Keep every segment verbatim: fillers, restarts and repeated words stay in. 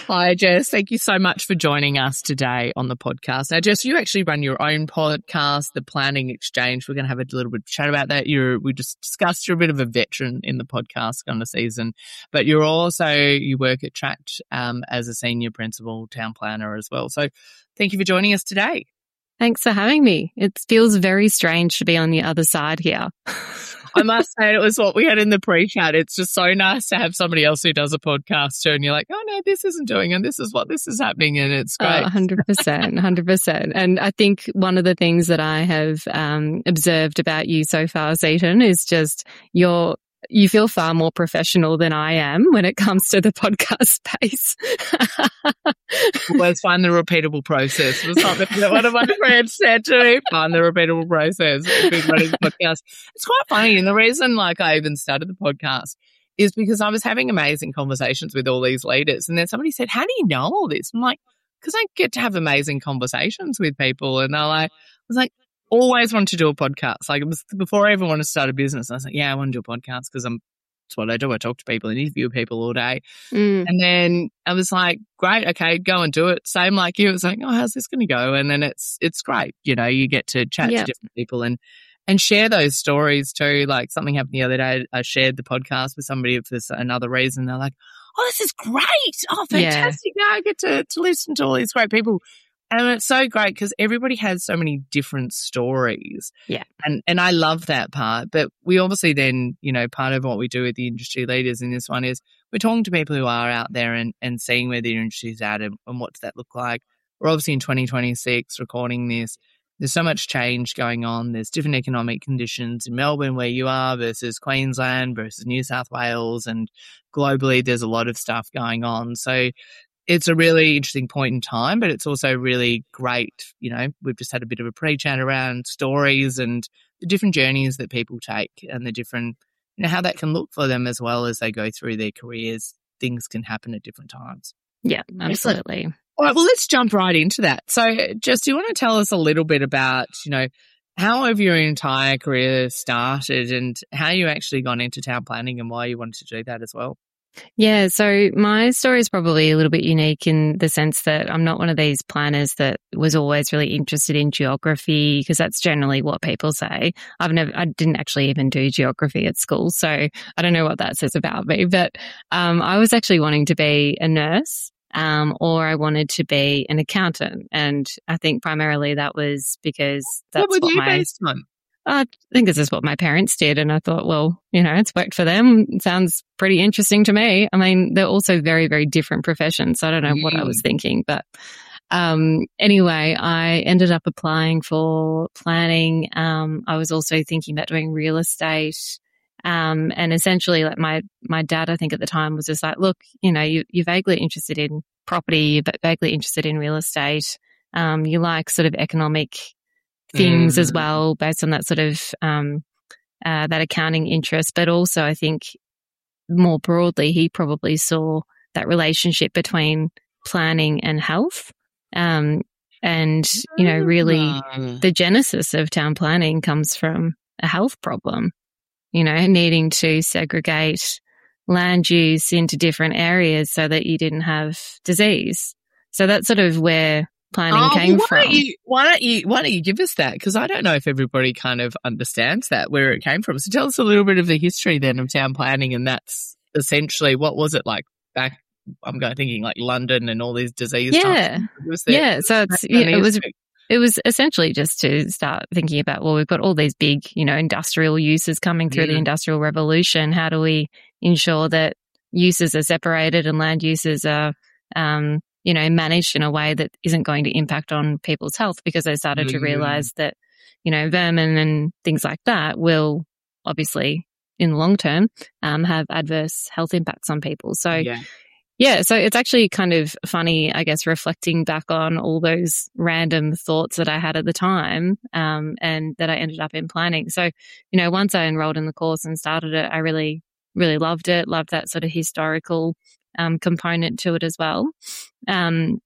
Hi, Jess. Thank you so much for joining us today on the podcast. Now, Jess, you actually run your own podcast, The Planning Exchange. We're going to have a little bit of chat about that. You're, we just discussed you're a bit of a veteran in the podcast on the season, but you're also, you work at Tract um, as a senior principal town planner as well. So thank you for joining us today. Thanks for having me. It feels very strange to be on the other side here. I must say it was what we had in the pre-chat. It's just so nice to have somebody else who does a podcast too, and you're like, oh no, this isn't doing and this is what this is happening, and it's great. Oh, one hundred percent, one hundred percent. And I think one of the things that I have um, observed about you so far, Zeton, is just your you feel far more professional than I am when it comes to the podcast space. Always find the repeatable process. Was something that one of my friends said to me. Find the repeatable process. I've been running the podcast. It's quite funny. And the reason like I even started the podcast is because I was having amazing conversations with all these leaders. And then somebody said, how do you know all this? I'm like, because I get to have amazing conversations with people. And they're like, I was like, always wanted to do a podcast. Like it was before I even wanted to start a business. I was like, yeah, I want to do a podcast because I'm, that's what I do. I talk to people and interview people all day. Mm. And then I was like, great, okay, go and do it. Same like you. It was like, oh, how's this going to go? And then it's, it's great. You know, you get to chat yep. to different people and, and share those stories too. Like something happened the other day. I shared the podcast with somebody for another reason. They're like, oh, this is great. Oh, fantastic. Yeah. Now I get to, to listen to all these great people. And it's so great because everybody has so many different stories. Yeah. And and I love that part. But we obviously then, you know, part of what we do with the industry leaders in this one is we're talking to people who are out there and, and seeing where the industry's at and, and what does that look like. We're obviously in twenty twenty-six recording this. There's so much change going on. There's different economic conditions in Melbourne where you are versus Queensland versus New South Wales. And globally, there's a lot of stuff going on. So it's a really interesting point in time, but it's also really great. You know, we've just had a bit of a pre-chat around stories and the different journeys that people take and the different, you know, how that can look for them as well as they go through their careers. Things can happen at different times. Yeah, absolutely. All right, well, let's jump right into that. So, Jess, do you want to tell us a little bit about, you know, how have your entire career started and how you actually gone into town planning and why you wanted to do that as well? Yeah, so my story is probably a little bit unique in the sense that I'm not one of these planners that was always really interested in geography because that's generally what people say. I've never, I didn't actually even do geography at school, so I don't know what that says about me. But um, I was actually wanting to be a nurse. Um, or I wanted to be an accountant. And I think primarily that was because that's what, what you my, based on? I think this is what my parents did. And I thought, well, you know, it's worked for them. It sounds pretty interesting to me. I mean, they're also very, very different professions. So I don't know mm. what I was thinking, but, um, anyway, I ended up applying for planning. Um, I was also thinking about doing real estate. Um, and essentially like my, my dad, I think at the time was just like, look, you know, you, you're vaguely interested in property, but vaguely interested in real estate. Um, you like sort of economic things mm. as well based on that sort of, um, uh, that accounting interest. But also I think more broadly, he probably saw that relationship between planning and health. Um, and, you know, really mm. the genesis of town planning comes from a health problem. You know, needing to segregate land use into different areas so that you didn't have disease. So that's sort of where planning oh, came why from. Don't you, why don't you, why don't you give us that? Because I don't know if everybody kind of understands that, where it came from. So tell us a little bit of the history then of town planning, and that's essentially, what was it like back, I'm going thinking like London and all these disease Yeah. Was there, yeah. So it's, yeah, it was, It was essentially just to start thinking about, well, we've got all these big, you know, industrial uses coming through yeah. the Industrial Revolution. How do we ensure that uses are separated and land uses are, um, you know, managed in a way that isn't going to impact on people's health? Because they started mm. to realize that, you know, vermin and things like that will obviously, in the long term, um, have adverse health impacts on people. So, yeah. Yeah, so it's actually kind of funny, I guess, reflecting back on all those random thoughts that I had at the time, um, and that I ended up in planning. So, you know, once I enrolled in the course and started it, I really, really loved it, loved that sort of historical um, component to it as well. Um,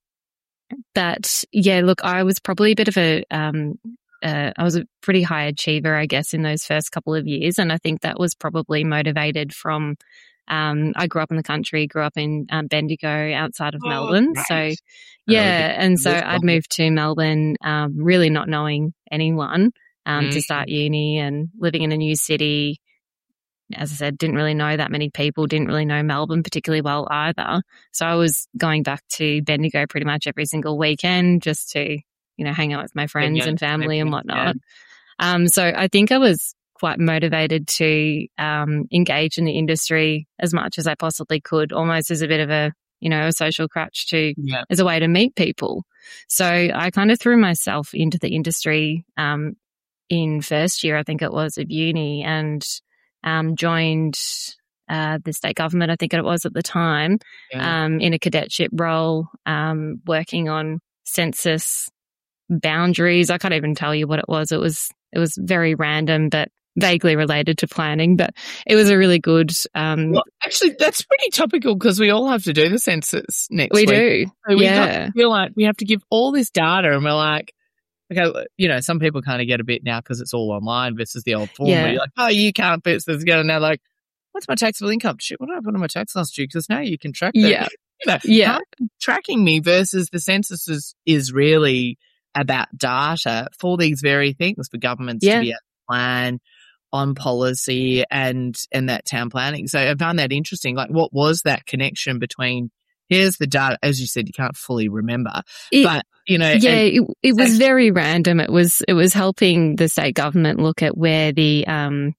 but, yeah, look, I was probably a bit of a, um, uh, I was a pretty high achiever, I guess, in those first couple of years. And I think that was probably motivated from Um, I grew up in the country, grew up in um, Bendigo outside of Oh, Melbourne. great. So, Really yeah. And so good. I'd moved to Melbourne, um, really not knowing anyone um, Mm. to start uni and living in a new city. As I said, didn't really know that many people, didn't really know Melbourne particularly well either. So I was going back to Bendigo pretty much every single weekend just to, you know, hang out with my friends yeah, and family and yeah. whatnot. Um, so I think I was quite motivated to um, engage in the industry as much as I possibly could, almost as a bit of a, you know, a social crutch to, Yeah. as a way to meet people. So I kind of threw myself into the industry um, in first year, I think it was, of uni, and um, joined uh, the state government, I think it was at the time, Yeah. um, in a cadetship role, um, working on census boundaries. I can't even tell you what it was. It was it was very random, but vaguely related to planning. But it was a really good. Um, Well, actually, that's pretty topical because we all have to do the census next we week. do, So we yeah. got to feel like we have to give all this data, and we're like, okay, you know, some people kind of get a bit now because it's all online versus the old form Yeah. where you're like, oh, you can't put this together. And they're like, what's my taxable income? Shit, what did I put on my tax last year? Because now you can track that. Yeah. You know, Yeah. how tracking me versus the census is, is really about data for these very things for governments Yeah. to be able to plan on policy and, and that town planning. So I found that interesting. Like, what was that connection between, here's the data, as you said, you can't fully remember, It- but, you know, Yeah, and, it, it was very random. It was it was helping the state government look at where the um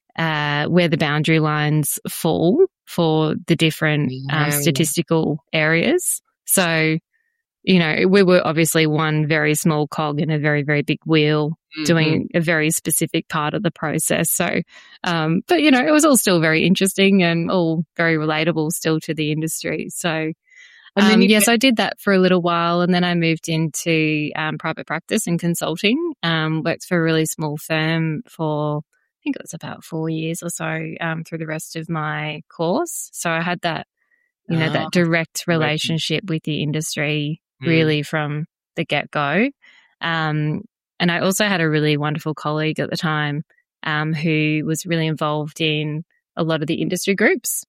uh where the boundary lines fall for the different um, Yeah. statistical areas. So, you know, we were obviously one very small cog in a very, very big wheel Mhm. doing a very specific part of the process. So, um, but, you know, it was all still very interesting and all very relatable still to the industry. So, And then um, you yes, get- I did that for a little while, and then I moved into um, private practice and consulting. Um, worked for a really small firm for, I think it was about four years or so um, through the rest of my course. So I had that, you know, Ah, that direct relationship with the industry Mm. really from the get go. Um, and I also had a really wonderful colleague at the time um, who was really involved in a lot of the industry groups.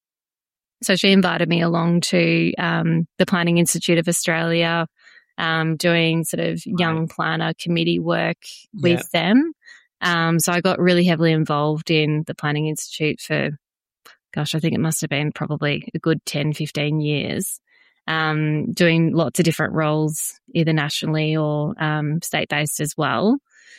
So she invited me along to um, the Planning Institute of Australia, um, doing sort of young planner committee work with them. Um, so I got really heavily involved in the Planning Institute for, gosh, I think it must have been probably a good ten, fifteen years, um, doing lots of different roles, either nationally or um, state-based as well.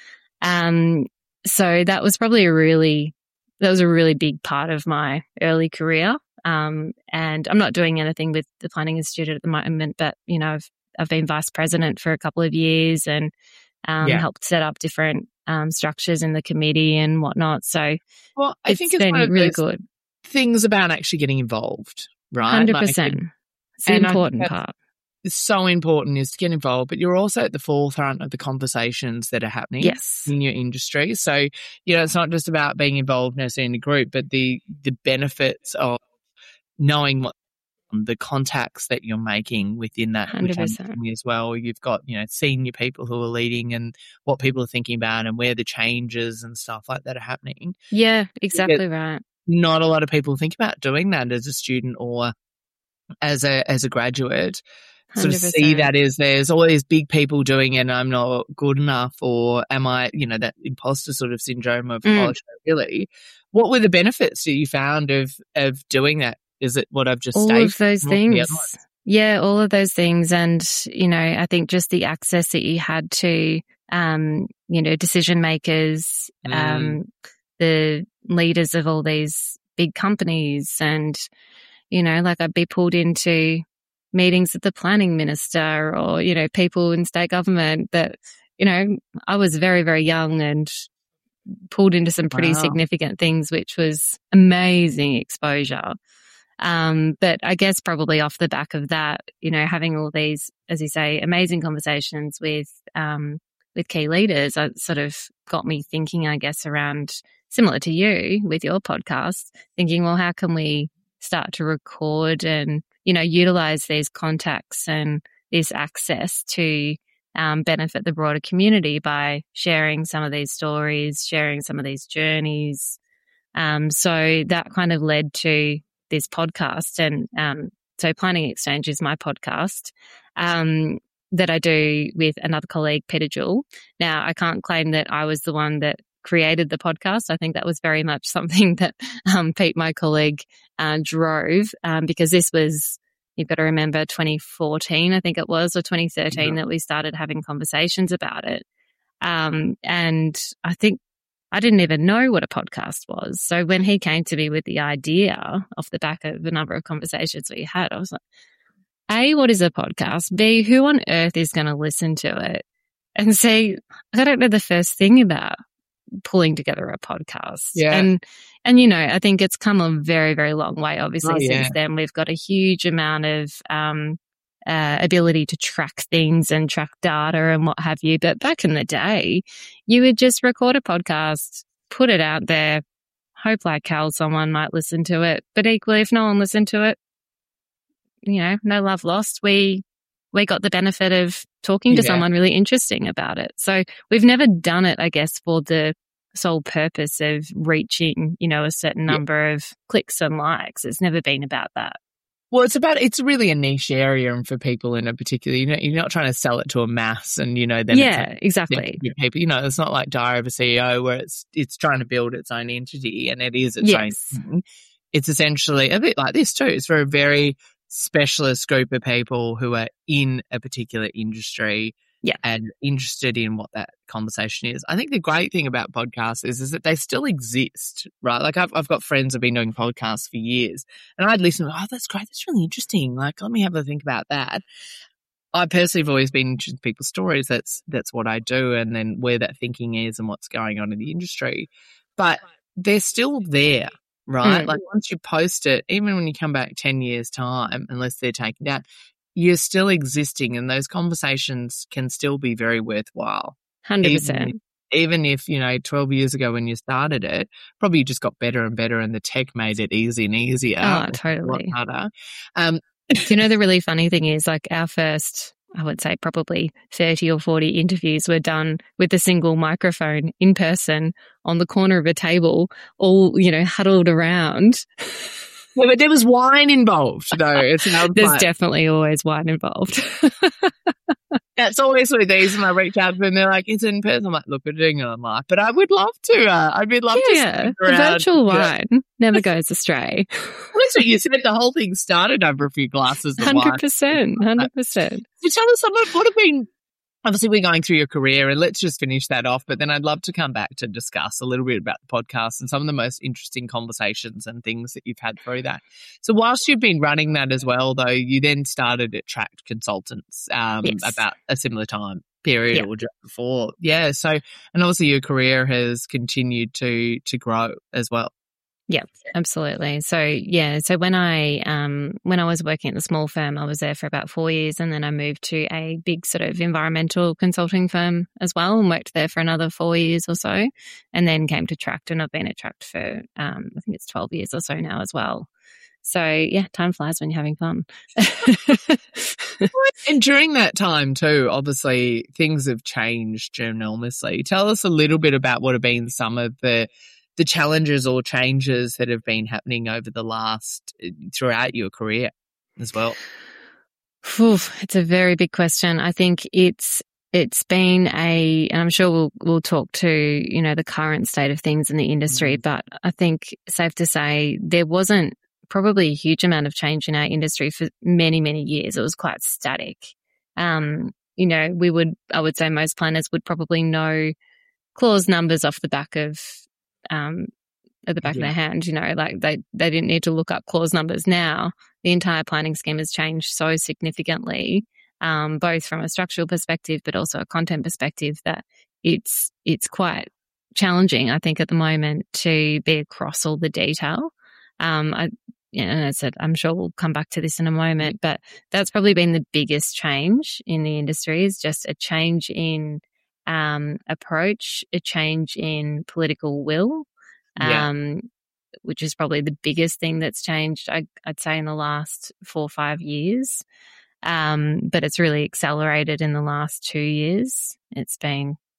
Um, so that was probably a really, that was a really big part of my early career. Um, and I'm not doing anything with the Planning Institute at the moment, but, you know, I've, I've been vice president for a couple of years and um, Yeah. helped set up different um, structures in the committee and whatnot. So Well, I it's think it's been one of really those good. things about actually getting involved, right? one hundred Like, percent. It's the and I think important that's- part. it's so important is to get involved, but you're also at the forefront of the conversations that are happening Yes. in your industry. So, you know, it's not just about being involved necessarily in a group, but the, the benefits of knowing what the contacts that you're making within that one hundred within percent. that as well. You've got, you know, senior people who are leading and what people are thinking about and where the changes and stuff like that are happening. Yeah, exactly right. Not a lot of people think about doing that as a student or as a as a graduate. Sort of see one hundred percent. that as there's all these big people doing it and I'm not good enough, or am I, you know, that imposter sort of syndrome of, Mm. oh, should I really? What were the benefits that you found of of doing that? Is it what I've just All stated? of those What were the things. other ones? Yeah, all of those things. And, you know, I think just the access that you had to, um, you know, decision makers, Mm. um, the leaders of all these big companies. And, you know, like I'd be pulled into meetings with the planning minister or, you know, people in state government that, you know, I was very, very young and pulled into some pretty Wow. significant things, which was amazing exposure. Um, but I guess probably off the back of that, you know, having all these, as you say, amazing conversations with, um, with key leaders, it sort of got me thinking, I guess, around similar to you with your podcast, thinking, well, how can we start to record and, you know, utilize these contacts and this access to um, benefit the broader community by sharing some of these stories, sharing some of these journeys. Um, so that kind of led to this podcast, and um, so Planning Exchange is my podcast um, that I do with another colleague, Peter Jewell. Now, I can't claim that I was the one that created the podcast. I think that was very much something that um, Pete, my colleague, uh, drove um, because this was, you've got to remember, twenty fourteen, I think it was, or twenty thirteen, yeah, that we started having conversations about it. Um, and I think I didn't even know what a podcast was. So when he came to me with the idea off the back of a number of conversations we had, I was like, A, what is a podcast? B, who on earth is going to listen to it? And C, I don't know the first thing about pulling together a podcast. Yeah. And, and, you know, I think it's come a very, very long way. Obviously, oh, yeah. since then, we've got a huge amount of, um, uh, ability to track things and track data and what have you. But back in the day, you would just record a podcast, put it out there, hope like hell someone might listen to it. But equally, if no one listened to it, you know, no love lost. We, we got the benefit of talking to Yeah. someone really interesting about it. So we've never done it, I guess, for the sole purpose of reaching, you know, a certain number yeah. of clicks and likes. It's never been about that. Well, it's about, it's really a niche area, and for people in a particular, you know, you're not trying to sell it to a mass, and, you know, then yeah, it's like, exactly. People, you know, it's not like Diary of a C E O where it's, it's trying to build its own entity, and it is its yes. own thing. It's essentially a bit like this too. It's for a very specialist group of people who are in a particular industry yeah. and interested in what that conversation is. I think the great thing about podcasts is, is that they still exist, right? Like I've, I've got friends who've been doing podcasts for years, and I'd listen, oh, that's great. That's really interesting. Like, let me have a think about that. I personally have always been interested in people's stories. That's, that's what I do. And then where that thinking is and what's going on in the industry, but they're still there. Right? Mm. Like once you post it, even when you come back ten years time, unless they're taken down, you're still existing, and those conversations can still be very worthwhile. one hundred percent. Even, even if, you know, twelve years ago when you started it, probably just got better and better, and the tech made it easy and easier. Oh, totally. A lot harder. Um, you know, the really funny thing is, like, our first, I would say probably thirty or forty interviews were done with a single microphone in person on the corner of a table, all, you know, huddled around. Yeah, but there was wine involved, though. It's There's like, definitely always wine involved. That's always with these, and I reach out to them, they're like, it's in person. I'm like, look, we're doing it on live, but I would love to. Uh, I'd be love yeah, to. Yeah, the virtual wine yeah. never goes astray. That's what you said. The whole thing started over a few glasses of wine. one hundred percent, one hundred percent. So tell us some of what have been, obviously we're going through your career, and let's just finish that off, but then I'd love to come back to discuss a little bit about the podcast and some of the most interesting conversations and things that you've had through that. So whilst you've been running that as well, though, you then started at Tract Consultants um, yes. about a similar time period yeah. or just before. Yeah. So, and obviously your career has continued to to grow as well. Yeah, absolutely. So yeah, so when I um when I was working at the small firm, I was there for about four years, and then I moved to a big sort of environmental consulting firm as well, and worked there for another four years or so, and then came to Tract, and I've been at Tract for um I think it's twelve years or so now as well. So yeah, time flies when you're having fun. And during that time too, obviously things have changed enormously. Tell us a little bit about what have been some of the the challenges or changes that have been happening over the last, throughout your career as well? Oof, it's a very big question. I think it's, it's been a, and I'm sure we'll, we'll talk to, you know, the current state of things in the industry, mm-hmm. but I think safe to say there wasn't probably a huge amount of change in our industry for many, many years. It was quite static. Um, you know, we would, I would say most planners would probably know clause numbers off the back of, um, at the back yeah. of their hand, you know, like they, they didn't need to look up clause numbers. Now the entire planning scheme has changed so significantly, um, both from a structural perspective, but also a content perspective, that it's, it's quite challenging, I think, at the moment to be across all the detail. Um, I, you know, and I said, I'm sure we'll come back to this in a moment, but that's probably been the biggest change in the industry, is just a change in Um, approach, a change in political will, um, yeah. which is probably the biggest thing that's changed, I, I'd say, in the last four or five years. Um, but it's really accelerated in the last two years. It's been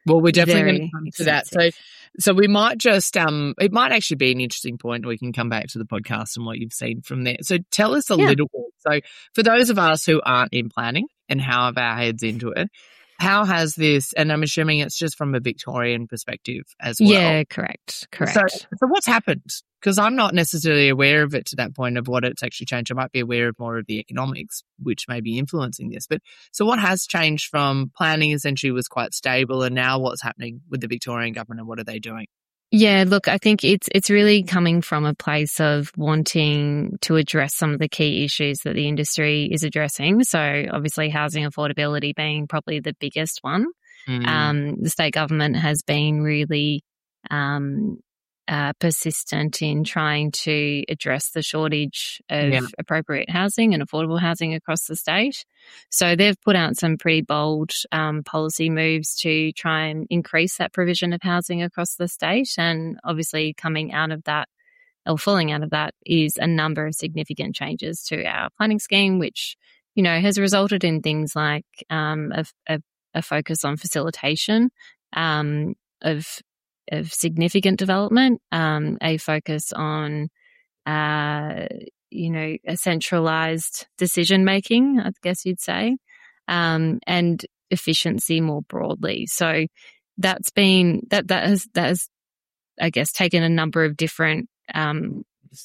Well, we're definitely going to Very come to that. expensive. So, so we might just, um, it might actually be an interesting point. We can come back to the podcast and what you've seen from there. So tell us a Yeah. little bit. So for those of us who aren't in planning and how have our heads into it, how has this, and I'm assuming it's just from a Victorian perspective as well. Yeah, correct, correct. So, so what's happened? Because I'm not necessarily aware of it to that point of what it's actually changed. I might be aware of more of the economics, which may be influencing this. But so what has changed from planning essentially was quite stable, and now what's happening with the Victorian government and what are they doing? Yeah, look, I think it's it's really coming from a place of wanting to address some of the key issues that the industry is addressing. So obviously housing affordability being probably the biggest one. Mm. Um, the state government has been really um, uh, persistent in trying to address the shortage of Yeah. appropriate housing and affordable housing across the state. So they've put out some pretty bold um, policy moves to try and increase that provision of housing across the state. And obviously coming out of that, or falling out of that, is a number of significant changes to our planning scheme, which, you know, has resulted in things like um, a, a, a focus on facilitation um, of of significant development, um, a focus on, uh, you know, a centralised decision making, I guess you'd say, um, and efficiency more broadly. So that's been that that has that has, I guess, taken a number of different um,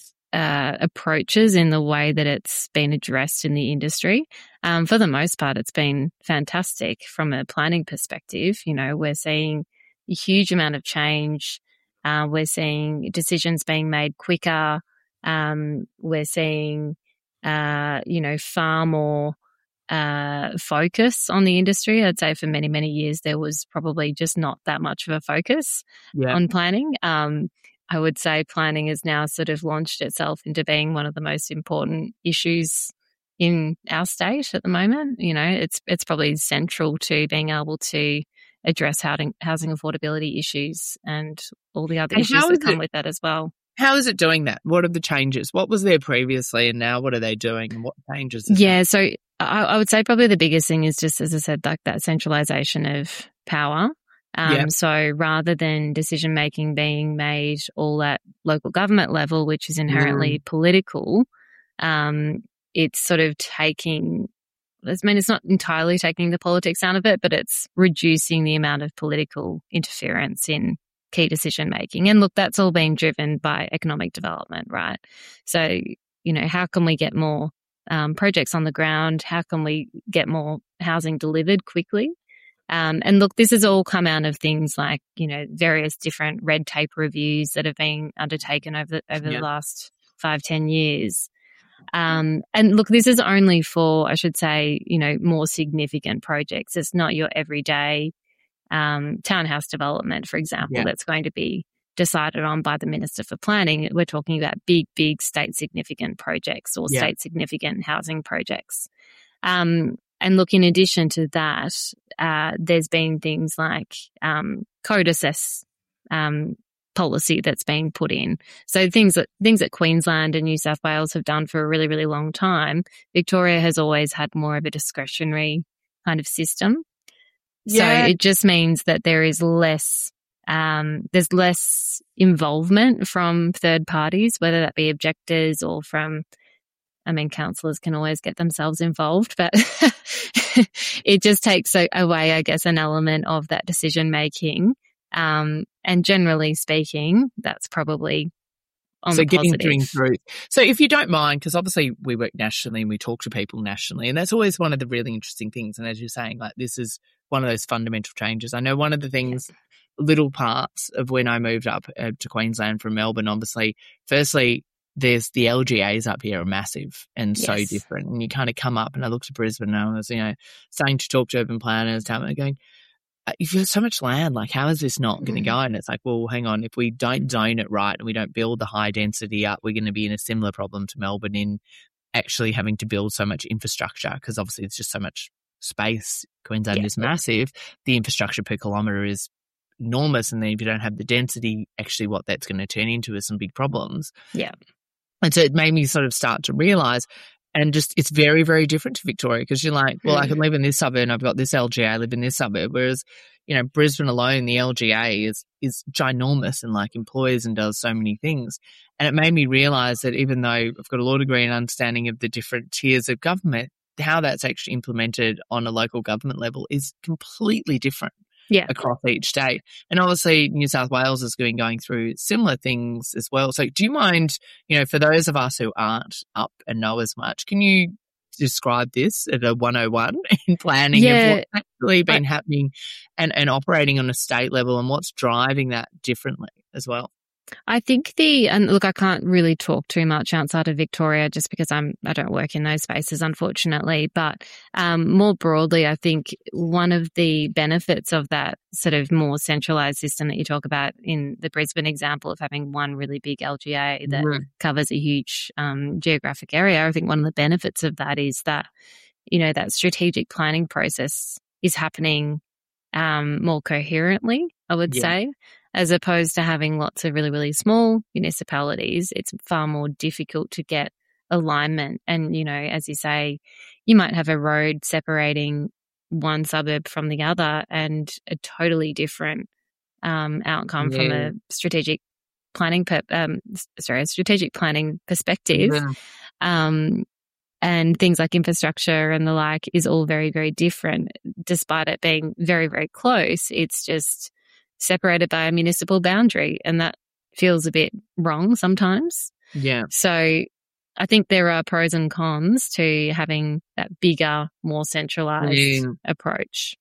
uh, approaches in the way that it's been addressed in the industry. Um, for the most part, it's been fantastic from a planning perspective. You know, we're seeing a huge amount of change. Uh, we're seeing decisions being made quicker. Um, we're seeing, uh, you know, far more uh, focus on the industry. I'd say for many, many years, there was probably just not that much of a focus Yeah. on planning. Um, I would say planning has now sort of launched itself into being one of the most important issues in our state at the moment. You know, it's it's probably central to being able to address housing, housing affordability issues and all the other And issues how that is come it- with that as well. How is it doing that? What are the changes? What was there previously and now what are they doing? And what changes? is Yeah, so I, I would say probably the biggest thing is just, as I said, like that centralisation of power. Um, Yeah. So rather than decision making being made all at local government level, which is inherently Mm. political, um, it's sort of taking, I mean, it's not entirely taking the politics out of it, but it's reducing the amount of political interference in key decision making. And look, that's all being driven by economic development, right? So, you know, how can we get more um, projects on the ground? How can we get more housing delivered quickly? Um, and look, this has all come out of things like, you know, various different red tape reviews that have been undertaken over the, over Yeah. the last five, ten years. Um, and look, this is only for, I should say, you know, more significant projects. It's not your everyday um, townhouse development, for example, Yeah. that's going to be decided on by the Minister for Planning. We're talking about big, big state significant projects or Yeah. state significant housing projects. Um, and look, in addition to that, uh, there's been things like um, code assess um, policy that's being put in. So things that things that Queensland and New South Wales have done for a really, really long time, Victoria has always had more of a discretionary kind of system. Yeah. So it just means that there is less, um, there's less involvement from third parties, whether that be objectors or from, I mean, councillors can always get themselves involved, but it just takes a, away, I guess, an element of that decision making. Um, and generally speaking, that's probably on so the getting positive. things through. So if you don't mind, because obviously we work nationally and we talk to people nationally, and that's always one of the really interesting things. And as you're saying, like this is one of those fundamental changes. I know one of the things, little parts of when I moved up uh, to Queensland from Melbourne, obviously, firstly, there's the L G As up here are massive and so Yes. different. And you kind of come up and I looked at Brisbane and I was, you know, starting to talk to urban planners, and going, if you've got so much land, like how is this not going to go? And it's like, well, hang on, if we don't zone it right and we don't build the high density up, we're going to be in a similar problem to Melbourne in actually having to build so much infrastructure because obviously it's just so much space. Queensland Yeah. is massive. The infrastructure per kilometre is enormous. And then if you don't have the density, actually what that's going to turn into is some big problems. Yeah. And so it made me sort of start to realise, and just it's very, very different to Victoria because you're like, well, I can live in this suburb and I've got this L G A, I live in this suburb. Whereas, you know, Brisbane alone, the L G A is is ginormous and like employs and does so many things. And it made me realise that even though I've got a law degree and understanding of the different tiers of government, how that's actually implemented on a local government level is completely different yeah. across each state. And obviously New South Wales has been going through similar things as well. So do you mind, you know, for those of us who aren't up and know as much, can you describe this at a one oh one in planning Yeah. of what's actually been I, happening and, and operating on a state level and what's driving that differently as well? I think the, and look, I can't really talk too much outside of Victoria just because I'm, I don't work in those spaces, unfortunately. But um, more broadly, I think one of the benefits of that sort of more centralised system that you talk about in the Brisbane example of having one really big L G A that mm. covers a huge um, geographic area, I think one of the benefits of that is that, you know, that strategic planning process is happening um, more coherently, I would yeah. say. As opposed to having lots of really, really small municipalities, it's far more difficult to get alignment. And, you know, as you say, you might have a road separating one suburb from the other and a totally different um, outcome yeah. from a strategic planning, per- um, sorry, a strategic planning perspective. Yeah. Um, and things like infrastructure and the like is all very, very different. Despite it being very, very close, it's just separated by a municipal boundary, and that feels a bit wrong sometimes. Yeah. So I think there are pros and cons to having that bigger, more centralised yeah. approach.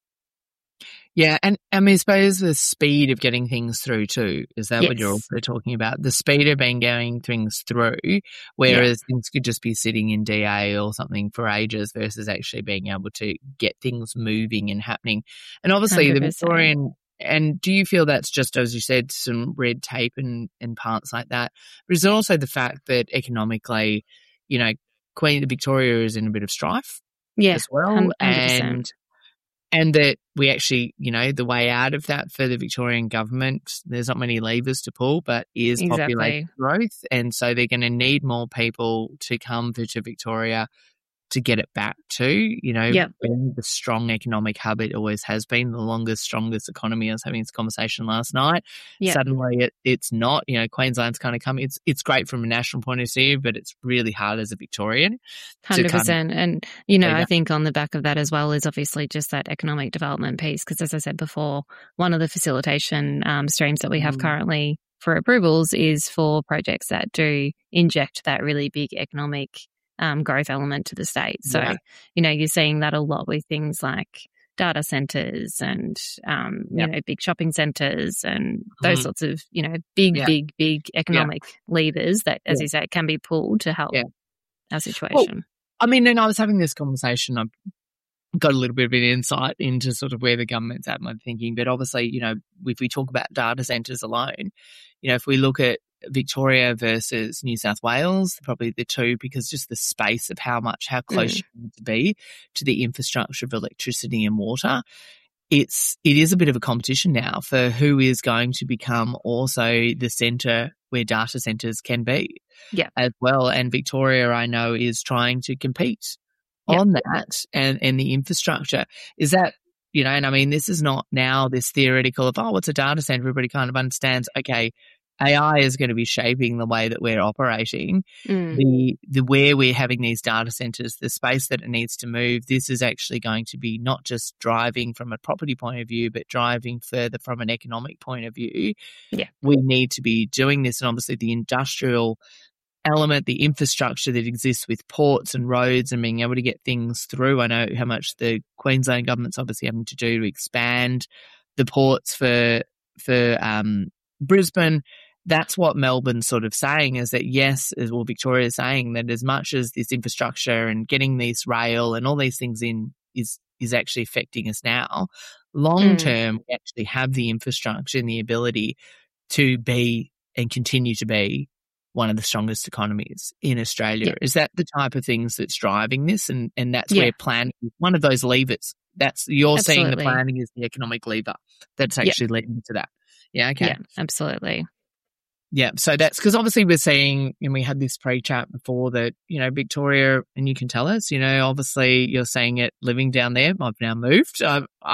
Yeah, and I mean, I suppose the speed of getting things through too, is that yes. what you're also talking about? The speed of being getting things through, whereas yeah. things could just be sitting in D A or something for ages versus actually being able to get things moving and happening. And obviously one hundred percent. The Victorian... And do you feel that's just, as you said, some red tape and, and parts like that? But is it also the fact that economically, you know, Queen Victoria is in a bit of strife yeah, as well? one hundred percent. And and that we actually, you know, the way out of that for the Victorian government, there's not many levers to pull, but is exactly. population growth. And so they're going to need more people to come to, to Victoria to get it back to, you know, yep. being the strong economic hub it always has been, the longest, strongest economy. I was having this conversation last night. Yep. Suddenly it, it's not, you know, Queensland's kind of coming. It's it's great from a national point of view, but it's really hard as a Victorian. one hundred percent. Kind of, and, you know, I that. think on the back of that as well is obviously just that economic development piece, because as I said before, one of the facilitation um, streams that we have mm. currently for approvals is for projects that do inject that really big economic Um, growth element to the state. So, yeah. you know, you're seeing that a lot with things like data centres and, um, yep. you know, big shopping centres and those mm. sorts of, you know, big, yeah. big, big economic yeah. levers that, as yeah. you say, can be pulled to help yeah. our situation. Well, I mean, and I was having this conversation, I've got a little bit of an insight into sort of where the government's at, my thinking, but obviously, you know, if we talk about data centres alone, you know, if we look at Victoria versus New South Wales, probably the two, because just the space of how much, how close mm. you need to be to the infrastructure of electricity and water. It's, it is a bit of a competition now for who is going to become also the centre where data centres can be yeah. as well. And Victoria, I know, is trying to compete yeah. on that and, and the infrastructure. Is that, you know, and I mean, this is not now this theoretical of, oh, what's a data centre? Everybody kind of understands, okay, A I is going to be shaping the way that we're operating, mm. the the where we're having these data centres, the space that it needs to move. This is actually going to be not just driving from a property point of view, but driving further from an economic point of view. Yeah. We need to be doing this, and obviously the industrial element, the infrastructure that exists with ports and roads and being able to get things through. I know how much the Queensland government's obviously having to do to expand the ports for for um, Brisbane. That's what Melbourne's sort of saying, is that yes, as well, Victoria's saying that as much as this infrastructure and getting this rail and all these things in is is actually affecting us now, long term, mm. we actually have the infrastructure and the ability to be and continue to be one of the strongest economies in Australia. Yeah. Is that the type of things that's driving this? And, and that's yeah. where planning is one of those levers. That's you're absolutely. seeing the planning is the economic lever that's actually yeah. leading to that. Yeah, okay. Yeah, absolutely. Yeah, so that's because obviously we're seeing, and we had this pre-chat before that, you know, Victoria, and you can tell us, you know, obviously you're saying it living down there. I've now moved. I'm, I'm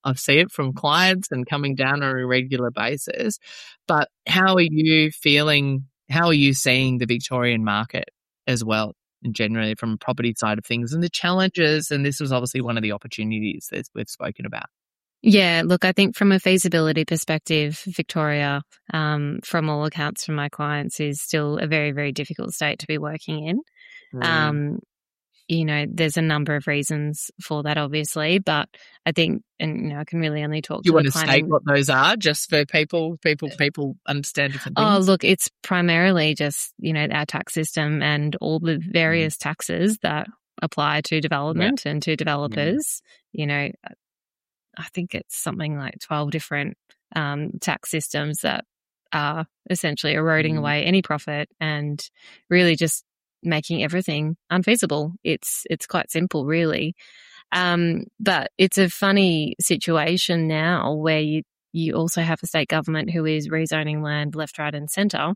I see it from clients and coming down on a regular basis. But how are you feeling? How are you seeing the Victorian market as well, and generally from a property side of things and the challenges? And this was obviously one of the opportunities that we've spoken about. Yeah, look, I think from a feasibility perspective, Victoria, um, from all accounts from my clients, is still a very, very difficult state to be working in. Mm. Um, you know, there's a number of reasons for that, obviously, but I think, and you know, I can really only talk you to want the to planning. state what those are, just for people, people, people understand different things? Oh, look, it's primarily just, you know, our tax system and all the various mm. taxes that apply to development yeah. and to developers. Yeah. You know, I think it's something like twelve different um, tax systems that are essentially eroding mm. away any profit and really just making everything unfeasible. It's it's quite simple, really. Um, but it's a funny situation now where you, you also have a state government who is rezoning land left, right and centre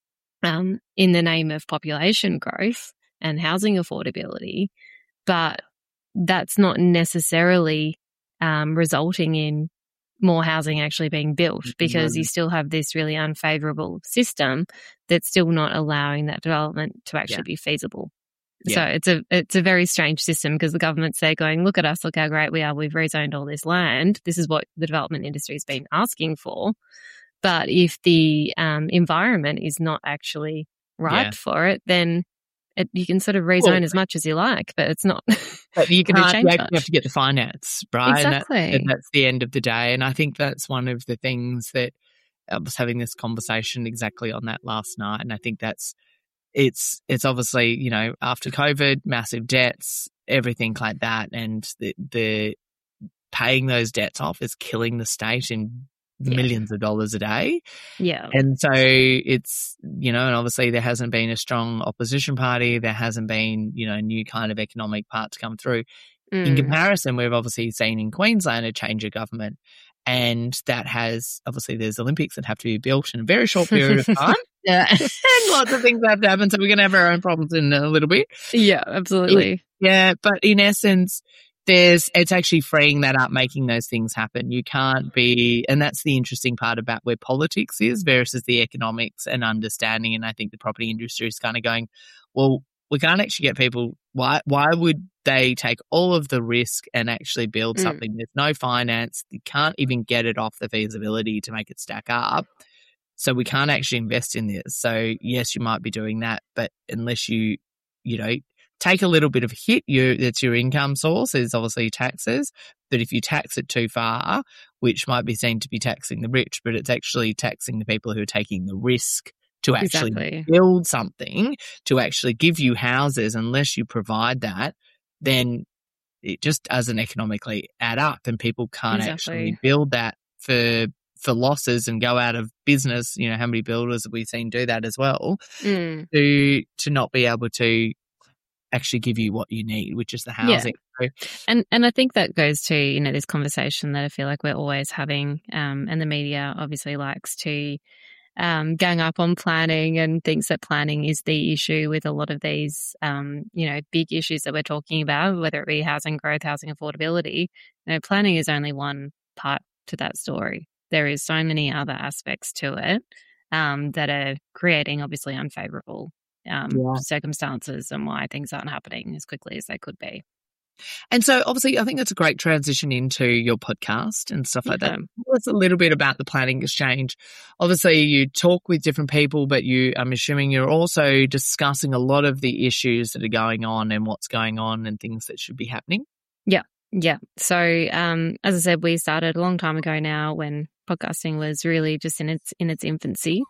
um, in the name of population growth and housing affordability. But that's not necessarily Um, resulting in more housing actually being built because mm-hmm. you still have this really unfavourable system that's still not allowing that development to actually yeah. be feasible. Yeah. So it's a it's a very strange system because the government's there going, look at us, look how great we are, we've rezoned all this land. This is what the development industry has been asking for. But if the um, environment is not actually ripe yeah. for it, then It, you can sort of rezone well, as much as you like, but it's not. But you can't. Change You have, much. you have to get the finance right. Exactly. And, that, and that's the end of the day. And I think that's one of the things that I was having this conversation exactly on that last night. And I think that's it's it's obviously, you know, after COVID, massive debts, everything like that, and the the paying those debts off is killing the state in yeah. millions of dollars a day. Yeah. And so it's, you know, and obviously there hasn't been a strong opposition party. There hasn't been, you know, new kind of economic part to come through. Mm. In comparison, we've obviously seen in Queensland a change of government. And that has, obviously there's Olympics that have to be built in a very short period of time. Yeah. And lots of things have to happen. So we're going to have our own problems in a little bit. Yeah, absolutely. Yeah. But in essence, There's, it's actually freeing that up, making those things happen. You can't be, and that's the interesting part about where politics is versus the economics and understanding. And I think the property industry is kind of going, well, we can't actually get people. Why, why would they take all of the risk and actually build mm. something? There's no finance. You can't even get it off the feasibility to make it stack up. So we can't actually invest in this. So yes, you might be doing that, but unless you, you know, take a little bit of a hit, you, that's your income source, is obviously taxes. But if you tax it too far, which might be seen to be taxing the rich, but it's actually taxing the people who are taking the risk to actually exactly. build something, to actually give you houses, unless you provide that, then it just doesn't economically add up and people can't exactly. actually build that for for losses and go out of business. You know, how many builders have we seen do that as well, mm. to to not be able to actually give you what you need, which is the housing. Yeah. And and I think that goes to, you know, this conversation that I feel like we're always having, um, and the media obviously likes to um, gang up on planning and thinks that planning is the issue with a lot of these, um, you know, big issues that we're talking about, whether it be housing growth, housing affordability. You know, planning is only one part to that story. There is so many other aspects to it um, that are creating obviously unfavourable Um, yeah. circumstances and why things aren't happening as quickly as they could be. And so obviously I think that's a great transition into your podcast and stuff like yeah. that. Tell us a little bit about the Planning Exchange. Obviously you talk with different people, but you, I'm assuming you're also discussing a lot of the issues that are going on and what's going on and things that should be happening. Yeah. Yeah. So, um, as I said, we started a long time ago now when podcasting was really just in its in its infancy.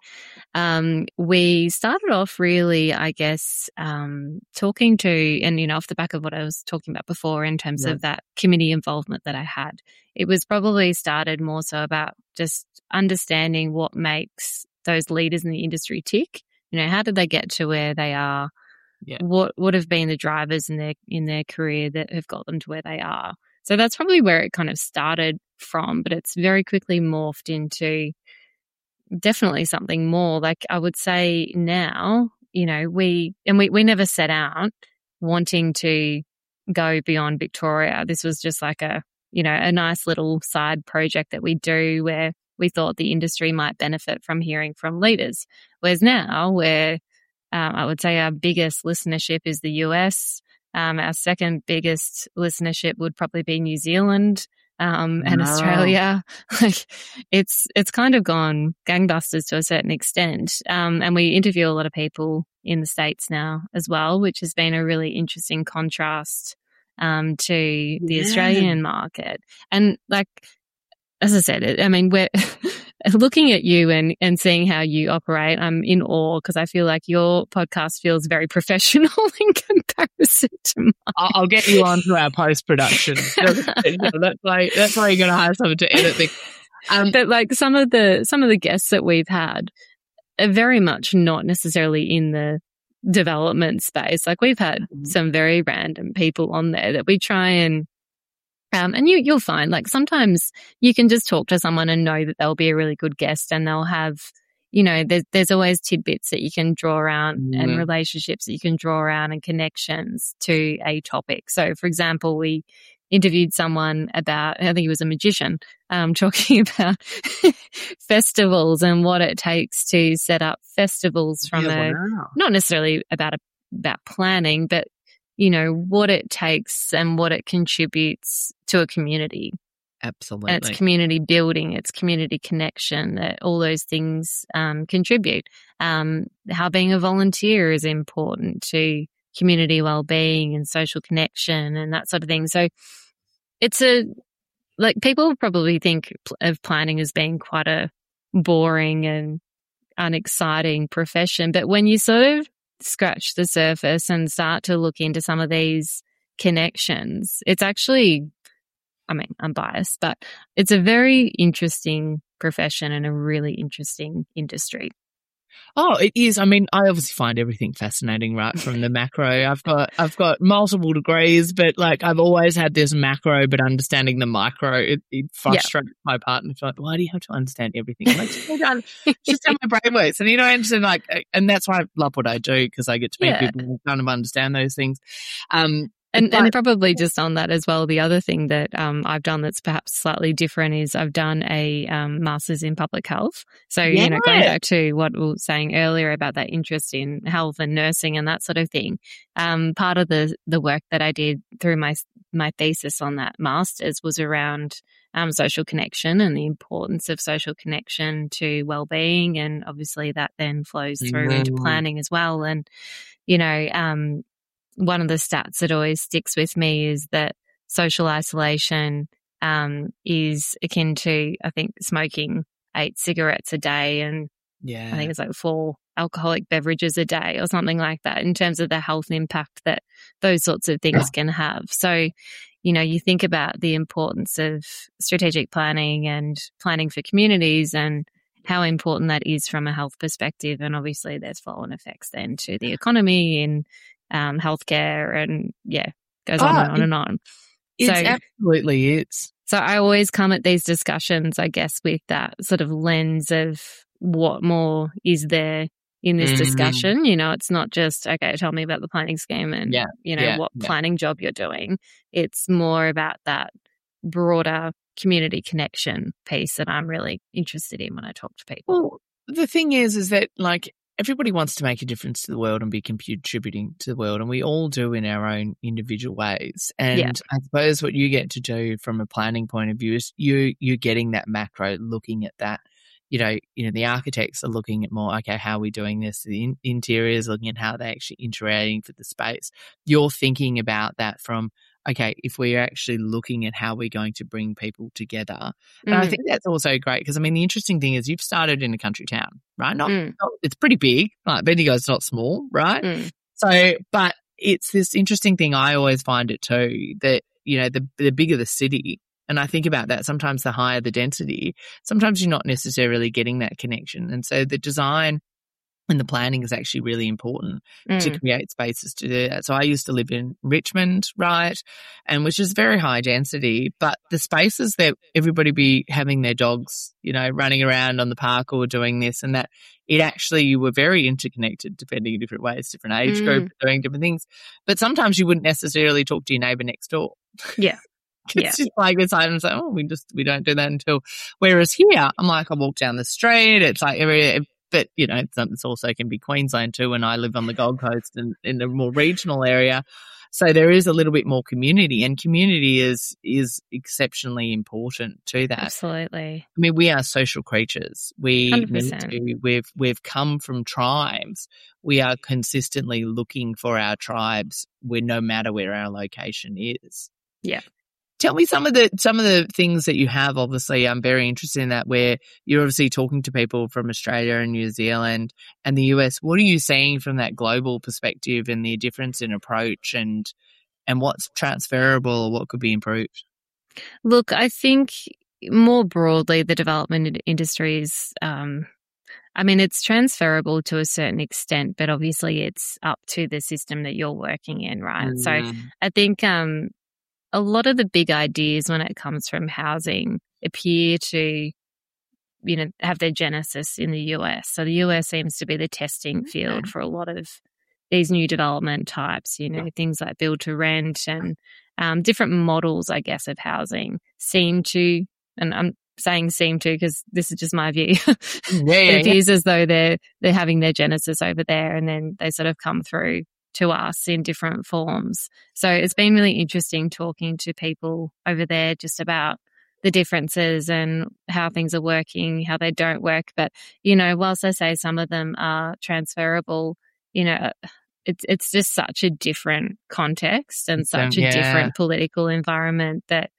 Um, we started off really, I guess, um, talking to, and you know, off the back of what I was talking about before in terms yeah. of that committee involvement that I had, it was probably started more so about just understanding what makes those leaders in the industry tick. You know, how did they get to where they are? Yeah. What would have been the drivers in their in their career that have got them to where they are? So that's probably where it kind of started from, but it's very quickly morphed into definitely something more. Like I would say now, you know, we and we, we never set out wanting to go beyond Victoria. This was just like a you know, a nice little side project that we do where we thought the industry might benefit from hearing from leaders. Whereas now, where um, I would say our biggest listenership is the U S, um, our second biggest listenership would probably be New Zealand. Um, and Wow. Australia, like it's, it's kind of gone gangbusters to a certain extent. Um, and we interview a lot of people in the States now as well, which has been a really interesting contrast, um, to the Yeah. Australian market. And like, as I said, it, I mean, we're looking at you and, and seeing how you operate. I'm in awe because I feel like your podcast feels very professional in comparison to mine. I'll, I'll get you on to our post production. that's why that's why you're going to hire someone to edit things. Um, but like some of the some of the guests that we've had are very much not necessarily in the development space. Like we've had mm-hmm. some very random people on there that we try and. Um, and you, you'll find like sometimes you can just talk to someone and know that they'll be a really good guest and they'll have, you know, there's, there's always tidbits that you can draw around mm-hmm. and relationships that you can draw around and connections to a topic. So for example, we interviewed someone about, I think he was a magician, um, talking about festivals and what it takes to set up festivals from yeah, a, wow. not necessarily about a, about planning, but you know, what it takes and what it contributes to a community. Absolutely. And it's community building, it's community connection, that all those things um, contribute. Um, how being a volunteer is important to community well-being and social connection and that sort of thing. So it's a, like people probably think of planning as being quite a boring and unexciting profession. But when you sort of scratch the surface and start to look into some of these connections, it's actually, I mean, I'm biased, but it's a very interesting profession and a really interesting industry. Oh, it is. I mean, I obviously find everything fascinating, right? From the macro, I've got, I've got multiple degrees, but like I've always had this macro, but understanding the micro, it, it frustrates yeah. my partner. It's like, why do you have to understand everything? I'm like, just, just how my brain works. And you know, and like, and that's why I love what I do because I get to meet yeah. people who kind of understand those things. Um, And, but, and probably just on that as well, the other thing that um, I've done that's perhaps slightly different is I've done a um, master's in public health. So, yeah. you know, going back to what we were saying earlier about that interest in health and nursing and that sort of thing, um, part of the, the work that I did through my my thesis on that master's was around um, social connection and the importance of social connection to well-being. And obviously that then flows through mm. into planning as well. And, you know, um, one of the stats that always sticks with me is that social isolation um, is akin to, I think, smoking eight cigarettes a day and yeah. I think it's like four alcoholic beverages a day or something like that in terms of the health impact that those sorts of things can have. So, you know, you think about the importance of strategic planning and planning for communities and how important that is from a health perspective. And obviously there's flow-on effects then to the economy and um, healthcare and yeah, goes on oh, and on and on. It so, absolutely is. So I always come at these discussions, I guess, with that sort of lens of what more is there in this mm-hmm. discussion. You know, it's not just, okay, tell me about the planning scheme and, yeah, you know, yeah, what yeah. planning job you're doing. It's more about that broader community connection piece that I'm really interested in when I talk to people. Well, the thing is, is that like everybody wants to make a difference to the world and be contributing to the world, and we all do in our own individual ways. And yeah. I suppose what you get to do from a planning point of view is you, you're getting that macro, looking at that. You know, you know, the architects are looking at more, okay, how are we doing this? The in- interiors looking at how they're actually interacting for the space. You're thinking about that from, okay, if we're actually looking at how we're going to bring people together. And mm. I think that's also great because, I mean, the interesting thing is you've started in a country town, right? Not, mm. not it's pretty big. Like Bendigo's not small, right? Mm. So, but it's this interesting thing. I always find it too that, you know, the, the bigger the city, and I think about that, sometimes the higher the density, sometimes you're not necessarily getting that connection. And so the design and the planning is actually really important mm. to create spaces to do that. So I used to live in Richmond, right, and which is very high density, but the spaces that everybody be having their dogs, you know, running around on the park or doing this and that, it actually, you were very interconnected depending in different ways, different age mm. group, doing different things. But sometimes you wouldn't necessarily talk to your neighbour next door. Yeah. Yeah. It's just like, it's like, it's like, oh, we just, we don't do that until, whereas here, I'm like, I walk down the street, it's like every, but, you know, it's, it's also can be Queensland too, and I live on the Gold Coast and in a more regional area. So there is a little bit more community, and community is is exceptionally important to that. Absolutely. I mean, we are social creatures. We one hundred need percent. to, we've we've come from tribes. We are consistently looking for our tribes where no matter where our location is. Yeah. Tell me some of the some of the things that you have. Obviously, I'm very interested in that, where you're obviously talking to people from Australia and New Zealand and the U S. What are you seeing from that global perspective and the difference in approach, and and what's transferable or what could be improved? Look, I think more broadly, the development industries, um, I mean, it's transferable to a certain extent, but obviously it's up to the system that you're working in, right? Mm. So I think um, a lot of the big ideas when it comes from housing appear to, you know, have their genesis in the U S. So the U S seems to be the testing field for a lot of these new development types, you know, things like build to rent and um, different models, I guess, of housing seem to, and I'm saying seem to because this is just my view. Yeah, it appears yeah. as though they're they're having their genesis over there, and then they sort of come through to us in different forms. So it's been really interesting talking to people over there just about the differences and how things are working, how they don't work. But, you know, whilst I say some of them are transferable, you know, it's it's just such a different context and such a yeah. different political environment that,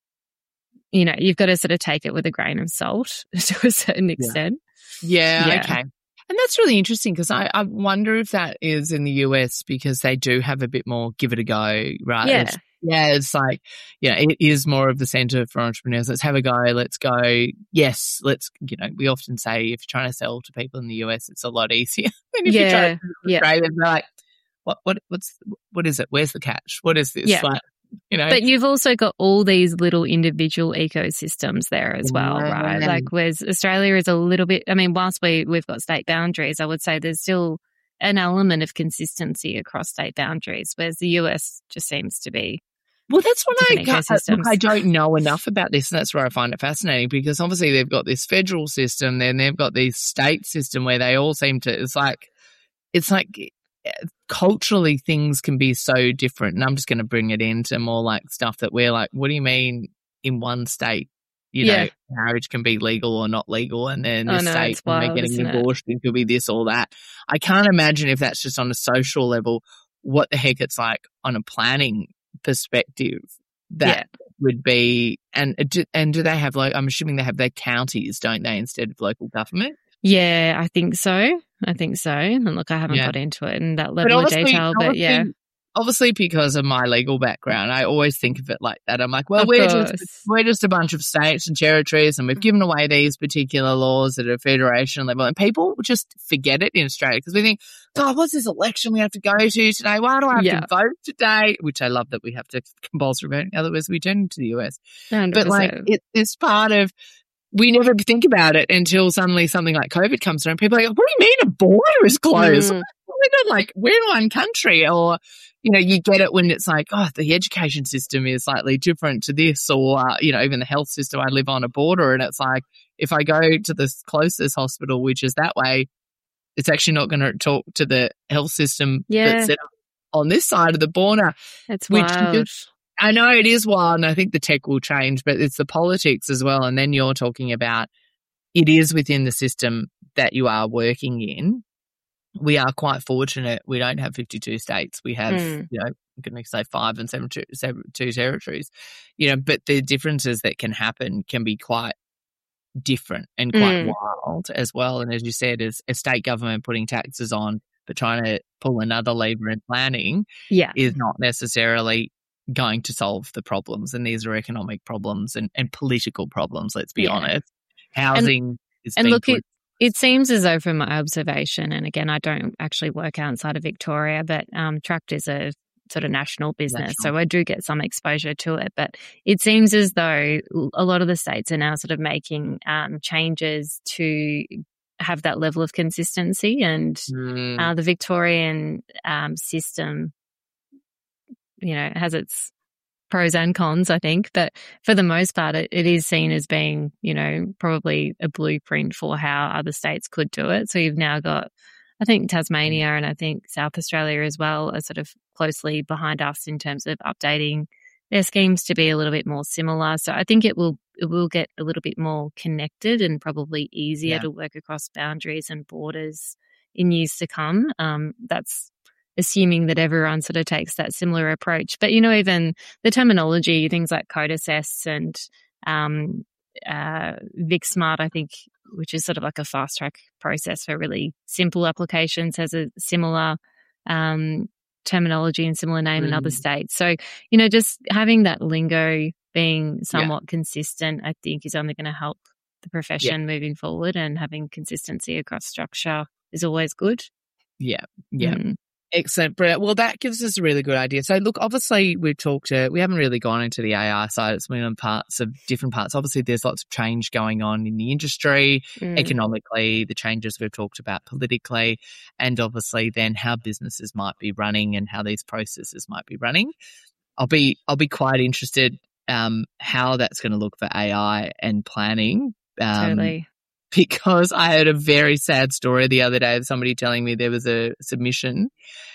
you know, you've got to sort of take it with a grain of salt to a certain extent. Yeah, yeah, Yeah. okay. And that's really interesting because I, I wonder if that is in the U S because they do have a bit more give it a go, right? Yeah. It's, yeah, it's like, you know, it is more of the centre for entrepreneurs. Let's have a go. Let's go. Yes, let's, you know, we often say if you're trying to sell to people in the U S, it's a lot easier than if Yeah, you try to yeah. Australia. They're like, what, what, what's, what is it? Where's the catch? What is this? Yeah. Like, you know. But you've also got all these little individual ecosystems there as well, right? Yeah. Like, whereas Australia is a little bit, I mean, whilst we, we've got state boundaries, I would say there's still an element of consistency across state boundaries, whereas the U S just seems to be. Well, that's what I, different look, I ecosystems. don't know enough about this, and that's where I find it fascinating because obviously they've got this federal system, then they've got this state system where they all seem to, it's like, it's like culturally things can be so different. And I'm just going to bring it into more like stuff that we're like, what do you mean in one state, you Yeah. know, marriage can be legal or not legal, and then I the know, state it's when they're wild, getting isn't it? divorced, it could be this or that. I can't imagine if that's just on a social level, what the heck it's like on a planning perspective that Yeah. would be. And do, and do they have, like, I'm assuming they have their counties, don't they, instead of local government? Yeah, I think so. I think so. And look, I haven't Yeah. got into it in that level of obviously, detail, but obviously, yeah. obviously because of my legal background, I always think of it like that. I'm like, well, Of we're course. just we're just a bunch of states and territories, and we've given away these particular laws at a federation level, and people just forget it in Australia because we think, God, what's this election we have to go to today? Why do I have Yeah. to vote today? Which I love that we have to compulsory voting, otherwise we turn into the U S. one hundred percent. But like, it, it's part of. We never think about it until suddenly something like COVID comes through and people are like, what do you mean a border is closed? Mm. We're not like, we're in one country. Or, you know, you get it when it's like, oh, the education system is slightly different to this, or, uh, you know, even the health system. I live on a border and it's like, if I go to the closest hospital, which is that way, it's actually not going to talk to the health system Yeah. that's set up on this side of the border. It's which wild. just- I know it is wild, and I think the tech will change, but it's the politics as well. And then you're talking about it is within the system that you are working in. We are quite fortunate. We don't have fifty-two states. We have, Mm. you know, I'm going to say five and seven, two, seven, two territories, you know, but the differences that can happen can be quite different and quite Mm. wild as well. And as you said, as a state government putting taxes on, but trying to pull another lever in planning Yeah. is not necessarily going to solve the problems. And these are economic problems and, and political problems, let's be Yeah. honest. Housing is And being look, put- it, it seems as though from my observation, and again, I don't actually work outside of Victoria, but um, Tract is a sort of national business, National. so I do get some exposure to it. But it seems as though a lot of the states are now sort of making um, changes to have that level of consistency, and Mm, uh, the Victorian um, system, you know, has its pros and cons, I think. But for the most part, it, it is seen as being, you know, probably a blueprint for how other states could do it. So you've now got, I think Tasmania and I think South Australia as well are sort of closely behind us in terms of updating their schemes to be a little bit more similar. So I think it will it will get a little bit more connected and probably easier Yeah. to work across boundaries and borders in years to come. Um, that's assuming that everyone sort of takes that similar approach. But, you know, even the terminology, things like Code Assess and um, uh, VicSmart, I think, which is sort of like a fast track process for really simple applications, has a similar um, terminology and similar name mm. in other states. So, you know, just having that lingo being somewhat yeah. consistent, I think is only going to help the profession yeah. moving forward, and having consistency across structure is always good. Yeah. Yeah. Mm. Excellent. Brilliant. Well, that gives us a really good idea. So look, obviously we've talked, uh, we haven't really gone into the A I side. It's been on parts of different parts. Obviously there's lots of change going on in the industry, mm. economically, the changes we've talked about politically, and obviously then how businesses might be running and how these processes might be running. I'll be, I'll be quite interested, um, how that's going to look for A I and planning. Um, totally. Because I heard a very sad story the other day of somebody telling me there was a submission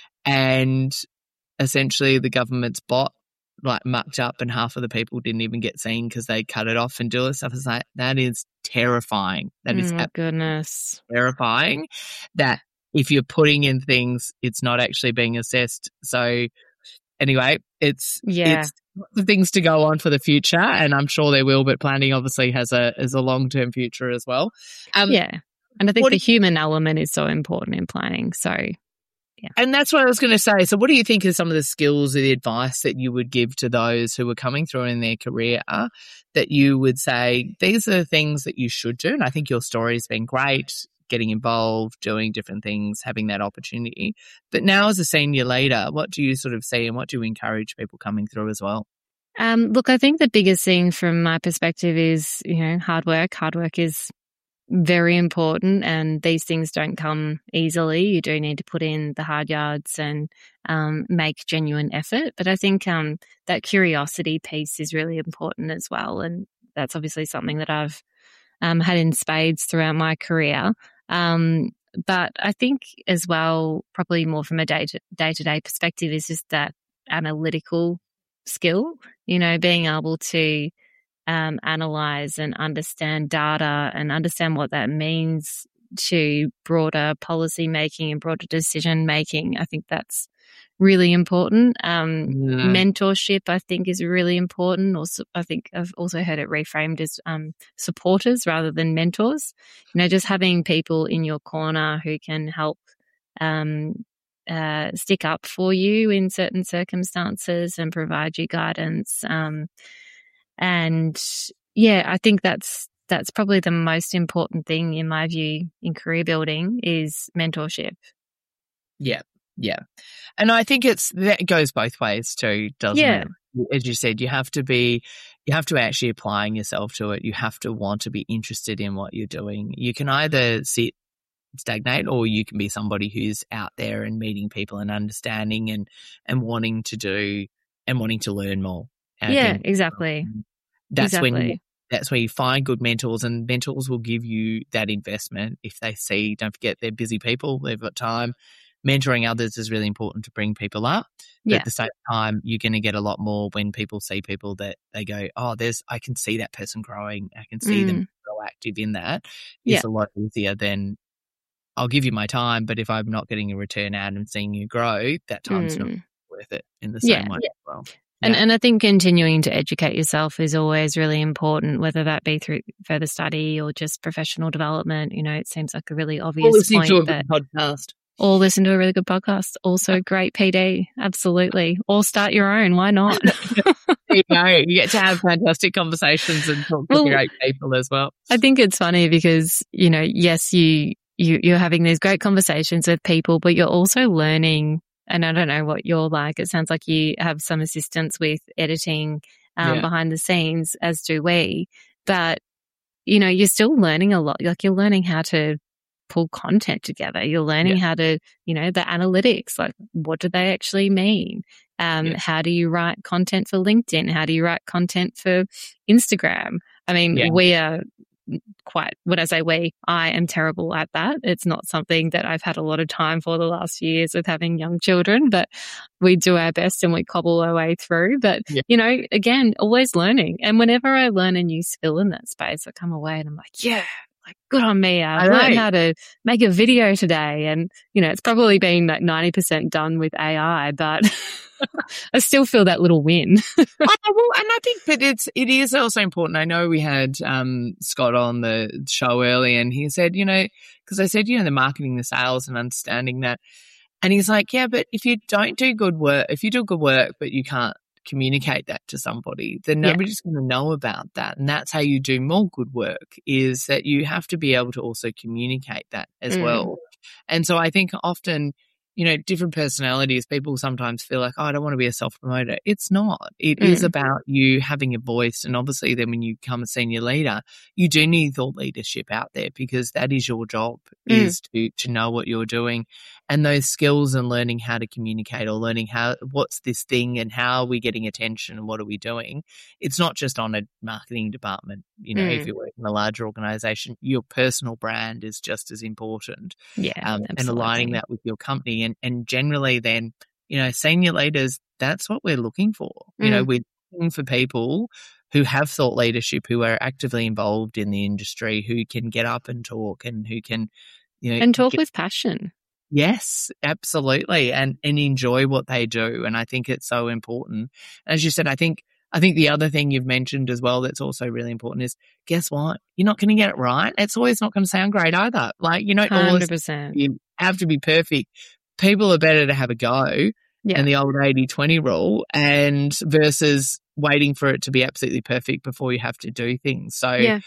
and essentially the government's bot like mucked up and half of the people didn't even get seen because they cut it off and do it stuff. It's like, that is terrifying. That is oh my goodness. terrifying that if you're putting in things, it's not actually being assessed. So anyway, it's, yeah. it's lots of things to go on for the future, and I'm sure there will, but planning obviously has a is a long-term future as well. Um, yeah. And I think the you, human element is so important in planning. So, yeah. And that's what I was going to say. So what do you think are some of the skills or the advice that you would give to those who are coming through in their career that you would say, these are the things that you should do? And I think your story's been great, getting involved, doing different things, having that opportunity. But now as a senior leader, what do you sort of see and what do you encourage people coming through as well? Um, look, I think the biggest thing from my perspective is, you know, hard work. Hard work is very important, and these things don't come easily. You do need to put in the hard yards and um, make genuine effort. But I think um, that curiosity piece is really important as well. And that's obviously something that I've um, had in spades throughout my career. Um, but I think as well, probably more from a day to day to day perspective, is just that analytical skill, you know, being able to um, analyze and understand data and understand what that means to broader policy making and broader decision making. I think that's really important. Um, yeah. Mentorship, I think, is really important. Also, I think I've also heard it reframed as um, supporters rather than mentors. You know, just having people in your corner who can help um, uh, stick up for you in certain circumstances and provide you guidance. Um, and yeah, I think that's that's probably the most important thing in my view in career building is mentorship. Yeah. Yeah. And I think it's, that goes both ways too, doesn't yeah. it? As you said, you have to be, you have to actually applying yourself to it. You have to want to be interested in what you're doing. You can either sit, stagnate, or you can be somebody who's out there and meeting people and understanding and, and wanting to do and wanting to learn more. Yeah, think, exactly. Um, that's exactly. when you, that's where you find good mentors, and mentors will give you that investment if they see, don't forget, they're busy people, they've got time. Mentoring others is really important to bring people up. But yeah. at the same time, you're going to get a lot more when people see people that they go, oh, there's, I can see that person growing. I can see mm. them proactive in that. It's yeah. a lot easier than I'll give you my time, but if I'm not getting a return out and seeing you grow, that time's mm. not worth it in the same yeah. way yeah. as well. And yeah. and I think continuing to educate yourself is always really important, whether that be through further study or just professional development. You know, it seems like a really obvious or listening point. to a but, good podcast. Or listen to a really good podcast. Also great P D. Absolutely. Or start your own. Why not? You know, you get to have fantastic conversations and talk to well, great people as well. I think it's funny because, you know, yes, you, you, you're having these great conversations with people, but you're also learning. And I don't know what you're like. It sounds like you have some assistance with editing um, yeah. behind the scenes, as do we. But, you know, you're still learning a lot. Like you're learning how to pull content together. You're learning yeah. how to, you know, the analytics, like what do they actually mean? Um, Yeah. How do you write content for LinkedIn? How do you write content for Instagram? I mean, Yeah. we are quite, when I say we, I am terrible at that. It's not something that I've had a lot of time for the last few years with having young children, but we do our best and we cobble our way through. But, Yeah. you know, again, always learning. And whenever I learn a new skill in that space, I come away and I'm like, yeah, like good on me. I've I learned know. how to make a video today. And, you know, it's probably been like ninety percent done with A I, but I still feel that little win. Oh, well, and I think that it's it is also important. I know we had um, Scott on the show early, and he said, you know, because I said, you know, the marketing, the sales, and understanding that, and he's like, yeah, but if you don't do good work, if you do good work, but you can't communicate that to somebody, then Yeah. nobody's going to know about that, and that's how you do more good work. Is that you have to be able to also communicate that as Mm. well. And so I think often, you know, different personalities, people sometimes feel like, oh, I don't want to be a self-promoter. It's not. It is Mm. about you having a voice. And obviously then when you become a senior leader, you do need thought leadership out there, because that is your job, Mm. is to, to know what you're doing. And those skills and learning how to communicate, or learning how, what's this thing and how are we getting attention and what are we doing? It's not just on a marketing department. You know, Mm. if you work in a larger organization, your personal brand is just as important. Yeah, Um, and absolutely. aligning that with your company. And, and generally then, you know, senior leaders, that's what we're looking for. You know, Mm. we're looking for people who have thought leadership, who are actively involved in the industry, who can get up and talk, and who can, you know, And talk get, with passion. yes, absolutely. And, and enjoy what they do. And I think it's so important. As you said, I think, I think the other thing you've mentioned as well that's also really important is, guess what? You're not going to get it right. It's always not going to sound great either. Like, you don't one always hundred percent. you have to be perfect. People are better to have a go, Yeah. and the old eighty twenty rule, and versus waiting for it to be absolutely perfect before you have to do things. So Yeah.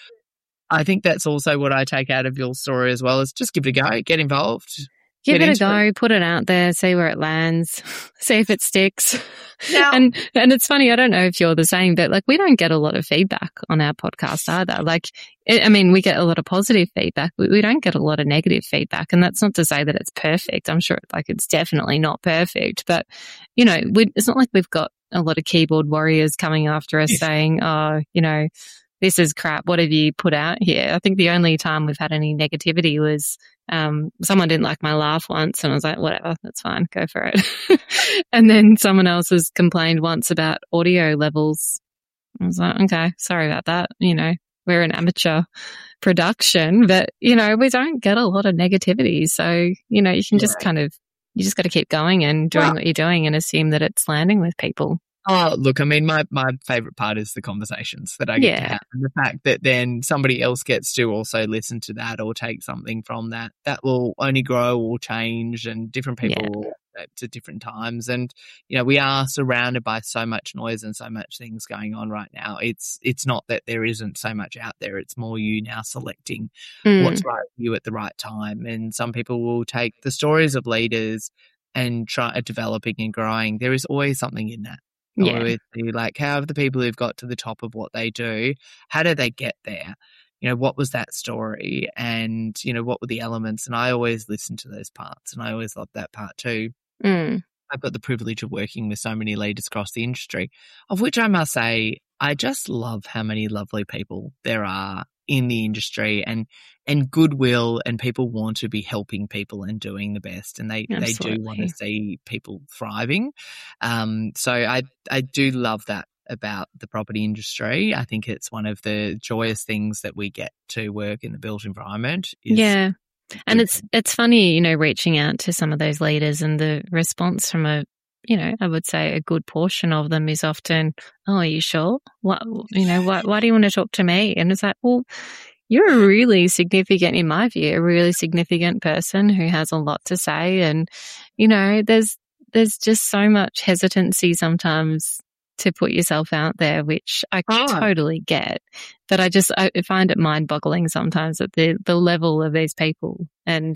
I think that's also what I take out of your story as well, is just give it a go, get involved. Give get it a into go, put it out there, see where it lands, see if it sticks. Now- and and it's funny, I don't know if you're the same, but like we don't get a lot of feedback on our podcast either. Like, it, I mean, we get a lot of positive feedback, but we don't get a lot of negative feedback. And that's not to say that it's perfect. I'm sure like it's definitely not perfect, but you know, we, it's not like we've got a lot of keyboard warriors coming after us saying, oh, you know, this is crap. What have you put out here? I think the only time we've had any negativity was um, someone didn't like my laugh once, and I was like, whatever, that's fine, go for it. And then someone else has complained once about audio levels. I was like, okay, sorry about that. You know, we're an amateur production, but, you know, we don't get a lot of negativity. So, you know, you can just Yeah. kind of, you just got to keep going and doing Well- what you're doing and assume that it's landing with people. Oh, look, I mean, my, my favorite part is the conversations that I get Yeah. to have. And the fact that then somebody else gets to also listen to that or take something from that, that will only grow or change, and different people Yeah. will adapt to different times. And, you know, we are surrounded by so much noise and so much things going on right now. It's, it's not that there isn't so much out there. It's more you now selecting Mm. what's right for you at the right time. And some people will take the stories of leaders and try developing and growing. There is always something in that. Yeah. Always be like, how have the people who've got to the top of what they do, how did they get there? You know, what was that story? And, you know, what were the elements? And I always listen to those parts, and I always love that part too. Mm. I've got the privilege of working with so many leaders across the industry, of which I must say, I just love how many lovely people there are in the industry, and, and goodwill, and people want to be helping people and doing the best. And they, they do want to Absolutely. see people thriving. Um, so I, I do love that about the property industry. I think it's one of the joyous things that we get to work in the built environment. Is Yeah. And good. it's it's funny, you know, reaching out to some of those leaders, and the response from a, you know, I would say a good portion of them is often, oh, are you sure? What, you know, why, why do you want to talk to me? And it's like, well, you're a really significant, in my view, a really significant person who has a lot to say. And, you know, there's, there's just so much hesitancy sometimes to put yourself out there, which I Oh. totally get. But I just, I find it mind boggling sometimes at the, the level of these people and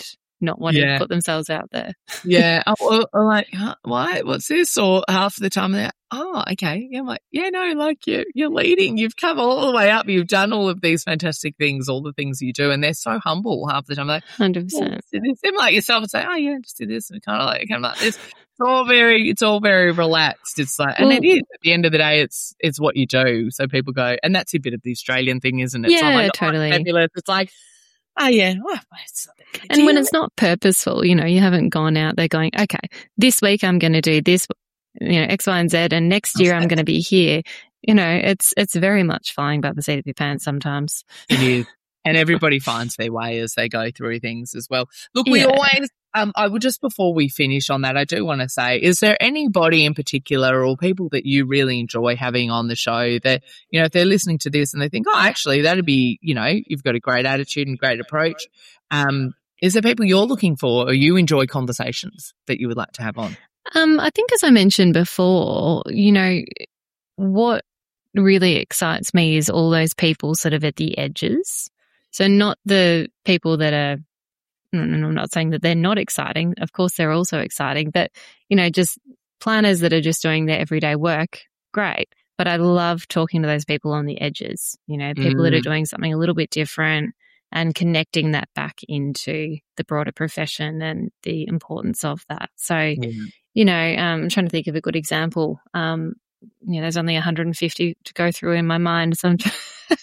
not wanting Yeah. to put themselves out there. Yeah. Oh, or, or like, huh, why? What's this? Or half the time they're, oh, okay. Yeah, I'm like, yeah, no, like you're, you're leading. You've come all the way up. You've done all of these fantastic things, all the things you do. And they're so humble half the time. Like, one hundred percent. oh, them like yourself and say, oh, yeah, just do this. And kind of like, kind of like this. It's all very, it's all very relaxed. It's like, and Well, it is at the end of the day, it's, it's what you do. So people go, and that's a bit of the Australian thing, isn't it? Yeah, so I'm like, totally. Oh, fabulous. It's like, oh, yeah. Oh, it's not that big a And when deal. it's not purposeful, you know, you haven't gone out there going, okay, this week I'm going to do this, you know, X, Y, and Z, and next year I'm going to be here. You know, it's it's very much flying by the seat of your pants sometimes. It is. And everybody finds their way as they go through things as well. Look, we Yeah. always, um, I would just before we finish on that, I do want to say, is there anybody in particular or people that you really enjoy having on the show that, you know, if they're listening to this and they think, oh, actually, that'd be, you know, you've got a great attitude and great approach. Um, is there people you're looking for or you enjoy conversations that you would like to have on? Um, I think as I mentioned before, you know, what really excites me is all those people sort of at the edges. So not the people that are, and I'm not saying that they're not exciting. Of course, they're also exciting, but, you know, just planners that are just doing their everyday work, great. But I love talking to those people on the edges, you know, people that are Mm. doing something a little bit different and connecting that back into the broader profession and the importance of that. So, Yeah. you know, um, I'm trying to think of a good example. Um, you know, there's only one hundred fifty to go through in my mind, so I'm trying,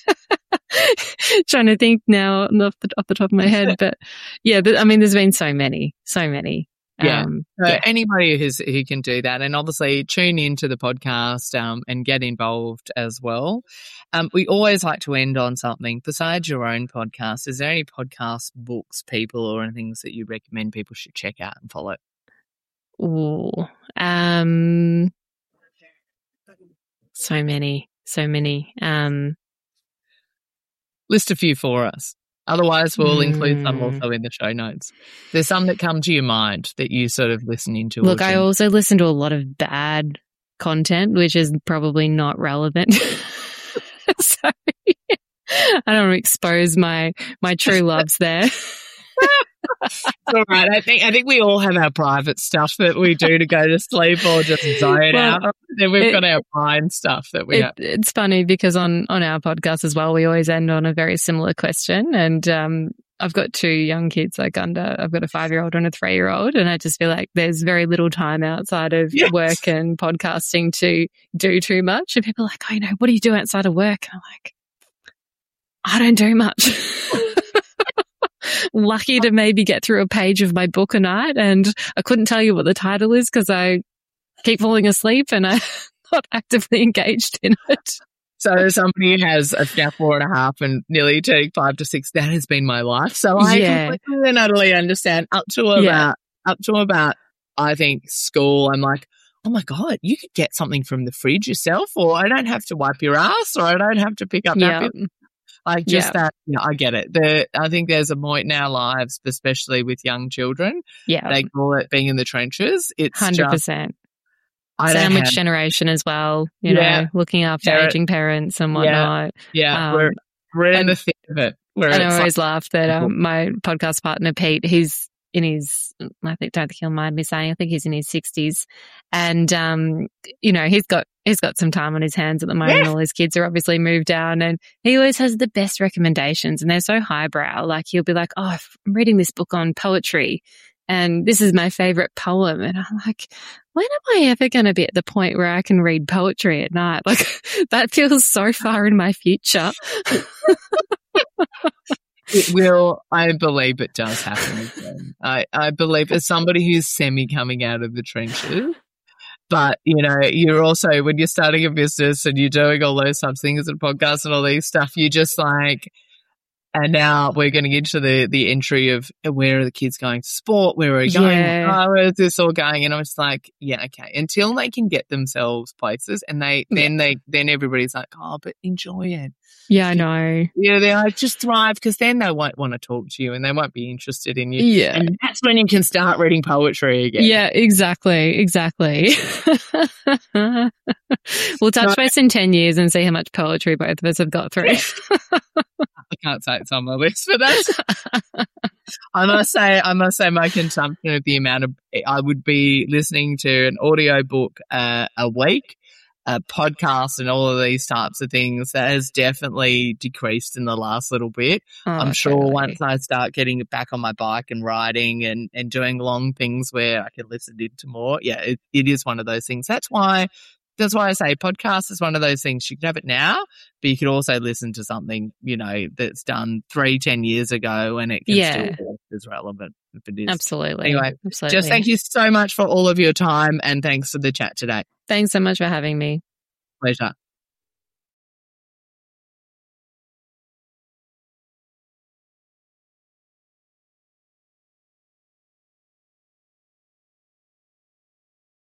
trying to think now off the, off the top of my head. But yeah, but I mean, there's been so many, so many. Yeah. Um, So yeah. anybody who's, who can do that, and obviously tune into the podcast um, and get involved as well. Um, we always like to end on something besides your own podcast. Is there any podcast, books, people, or things that you recommend people should check out and follow? Ooh, um, so many, so many. Um, List a few for us. Otherwise, we'll include some Mm. also in the show notes. There's some that come to your mind that you sort of listen into. or look, I gen- also listen to a lot of bad content, which is probably not relevant. Sorry. I don't want to expose my, my true loves there. It's all right. I think I think we all have our private stuff that we do to go to sleep or just zone Well, out. Then we've it- got our blind stuff that we It, have. it's funny because on, on our podcast as well, we always end on a very similar question. And um, I've got two young kids, like under, I've got a five-year-old and a three-year-old. And I just feel like there's very little time outside of Yes. work and podcasting to do too much. And people are like, oh, you know, what do you do outside of work? And I'm like, I don't do much. Lucky to maybe get through a page of my book a night. And I couldn't tell you what the title is because I keep falling asleep and I'm not actively engaged in it. So as somebody who has a now four and a half and nearly turning five to six, that has been my life. So I Yeah. completely and utterly understand up to about, Yeah. up to about, I think, school. I'm like, oh my God, you could get something from the fridge yourself, or I don't have to wipe your ass, or I don't have to pick up Yeah. napkins. Like just Yeah. that, yeah, I get it. The, I think there's a point in our lives, especially with young children, Yeah. they call it being in the trenches. It's one hundred just, percent. I don't Sandwich have, generation as well, you Yeah. know, looking after Parent- aging parents and whatnot. yeah, um, we're, we're in and- the thick of it. Where And I it's like, always laugh that um, my podcast partner, Pete, he's in his, I think, don't think he'll mind me saying, I think he's in his sixties. And, um, you know, he's got, he's got some time on his hands at the moment. Yeah. All his kids are obviously moved down and he always has the best recommendations and they're so highbrow. Like he'll be like, oh, I'm reading this book on poetry and this is my favorite poem. And I'm like, when am I ever going to be at the point where I can read poetry at night? Like that feels so far in my future. it will, I believe it does happen again. I, I believe as somebody who's semi coming out of the trenches, but you know, you're also, when you're starting a business and you're doing all those types of things and podcasts and all these stuff, you just like, and now we're going to get to the, the entry of where are the kids going to sport? Where are we going? Yeah. Oh, where is this all going? And I was like, yeah, okay. Until they can get themselves places and they, then they, then everybody's like, oh, but enjoy it. Yeah, I know. Yeah, they're like, just thrive because then they won't want to talk to you and they won't be interested in you. Yeah. And that's when you can start reading poetry again. Yeah, exactly, exactly. We'll touch So- base in ten years and see how much poetry both of us have got through. I can't say it's on my list, but that's. I must say, I must say my consumption of the amount of, I would be listening to an audio book uh, a week, a podcast and all of these types of things that has definitely decreased in the last little bit. Oh, I'm sure totally. once I start getting back on my bike and riding and, and doing long things where I can listen into more, yeah, it, it is one of those things. That's why That's why I say podcast is one of those things. You can have it now, but you could also listen to something, you know, that's done three, ten years ago and it can Yeah. still be as relevant if it is. Absolutely. Anyway, Absolutely. just thank you so much for all of your time and thanks for the chat today. Thanks so much for having me. Pleasure.